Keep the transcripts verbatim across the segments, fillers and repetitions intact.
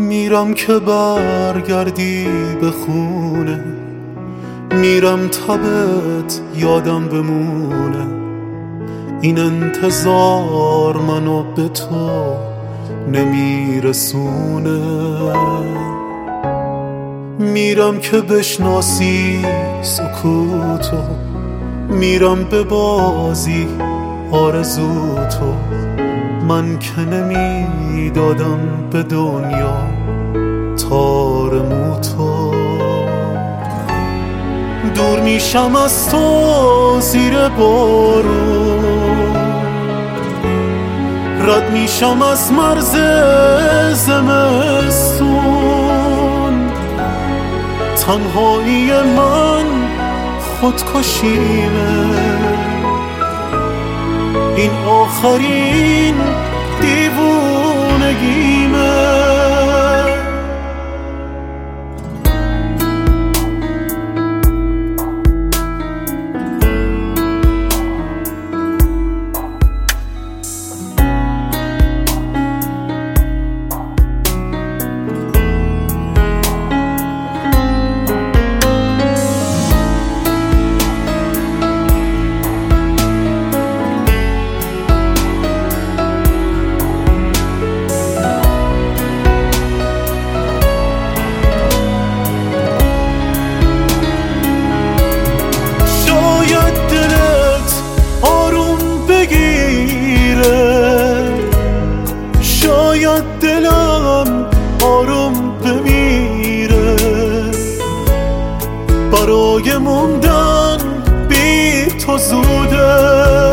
میرم که برگردی به خونه، میرم تبت یادم بمونه. این انتظار منو به تو نمیرسونه. میرم که بشناسی سکوتو، میرم به بازی آرزوتو. من که نمیدادم به دنیا تار موتو. دور میشم از تو زیر بارون، رد میشم از مرز زمستون. تنهایی من خودکشیمه، این آخرین دیوونگیمه. شاید دلم آروم بمیره، برای موندن بی تو زوده،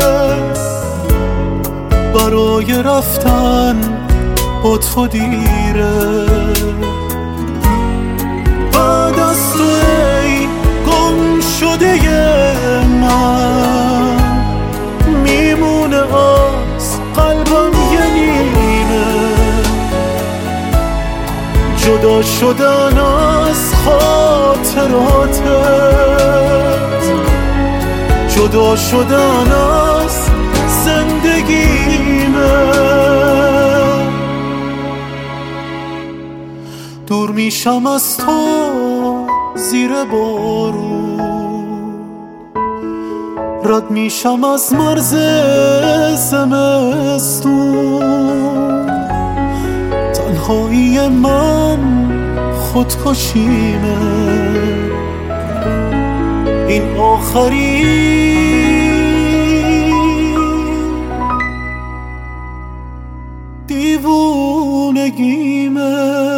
برای رفتن با تو دیره. بعد از تو ای گم شده من، میمونه از قلبم یه نیمه. جدا شدن از خاطراتت، جدا شدن از زندگیمه. دور میشم از تو زیر بارون، رد میشم از مرز زمستون. تنهایی من خودکشیمه، این آخرین دیوونگیمه.